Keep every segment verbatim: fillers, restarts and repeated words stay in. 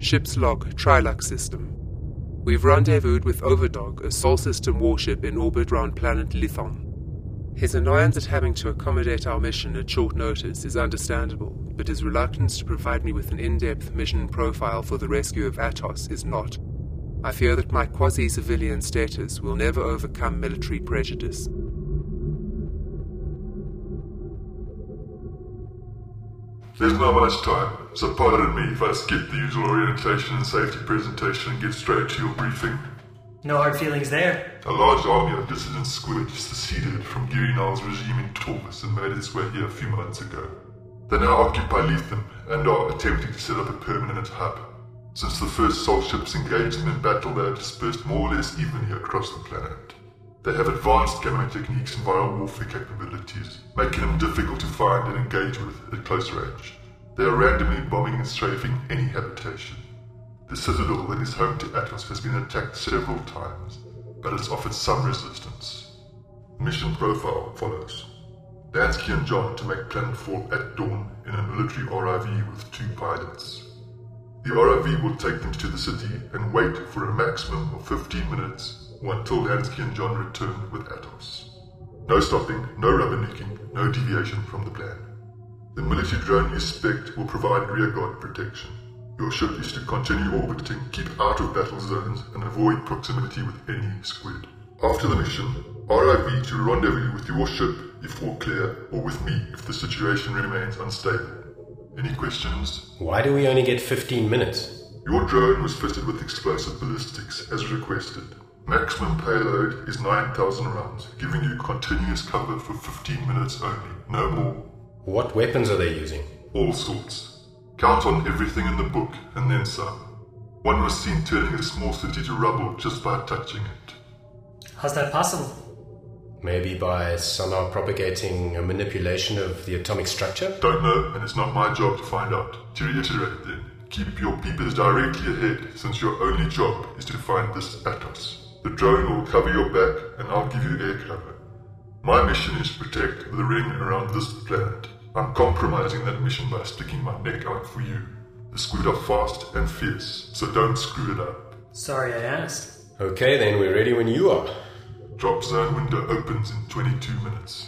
Ship's log, Trilux system. We've rendezvoused with Overdog, a Sol system warship in orbit around planet Lithon. His annoyance at having to accommodate our mission at short notice is understandable, but his reluctance to provide me with an in-depth mission profile for the rescue of Atos is not. I fear that my quasi-civilian status will never overcome military prejudice. There's not much time, so pardon me if I skip the usual orientation and safety presentation and get straight to your briefing. No hard feelings there. A large army of dissident squid seceded from Girinal's regime in Taurus and made its way here a few months ago. They now occupy Lethem and are attempting to set up a permanent hub. Since the first Sol ships engaged them in battle, they are dispersed more or less evenly across the planet. They have advanced gamma techniques and viral warfare capabilities, making them difficult to find and engage with at close range. They are randomly bombing and strafing any habitation. The citadel that is home to Atos has been attacked several times, but has offered some resistance. Mission profile follows. Dansky and John to make planetfall at dawn in a military R I V with two pilots. The R I V will take them to the city and wait for a maximum of fifteen minutes or until Dansky and John return with Atos. No stopping, no rubbernecking, no deviation from the plan. The military drone you spec will provide rearguard protection. Your ship is to continue orbiting, keep out of battle zones, and avoid proximity with any squid. After the mission, R I V to rendezvous with your ship if all clear, or with me if the situation remains unstable. Any questions? Why do we only get fifteen minutes? Your drone was fitted with explosive ballistics as requested. Maximum payload is nine thousand rounds, giving you continuous cover for fifteen minutes only, no more. What weapons are they using? All sorts. Count on everything in the book, and then some. One was seen turning a small city to rubble just by touching it. How's that possible? Maybe by somehow propagating a manipulation of the atomic structure? Don't know, and it's not my job to find out. To reiterate then, keep your peepers directly ahead, since your only job is to find this Atos. The drone will cover your back, and I'll give you air cover. My mission is to protect the ring around this planet. I'm compromising that mission by sticking my neck out for you. The squid are fast and fierce, so don't screw it up. Sorry I asked. Okay, then we're ready when you are. Drop zone window opens in twenty-two minutes.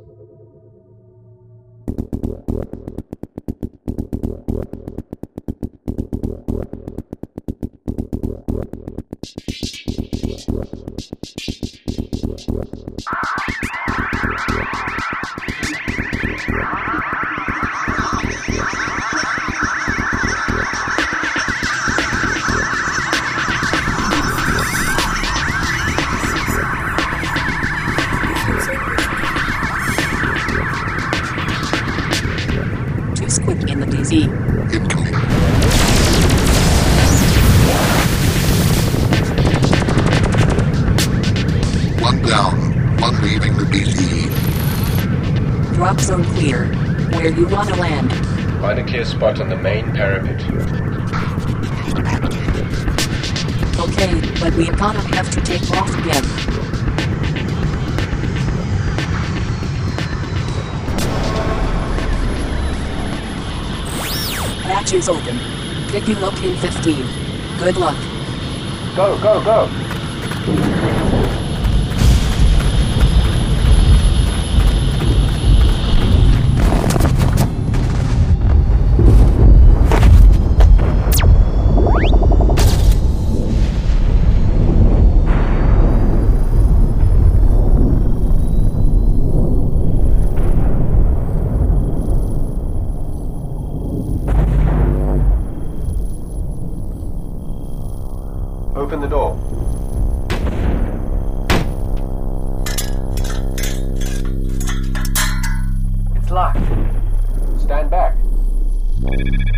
Squid in the D Z. Incoming. One down. One leaving the D Z. Drop zone clear. Where you want to land? Find a clear spot on the main parapet. Okay, but we're gonna have to take off again. Hatch is open. Picking up in fifteen. Good luck. Go, go, go! Open the door. It's locked. Stand back.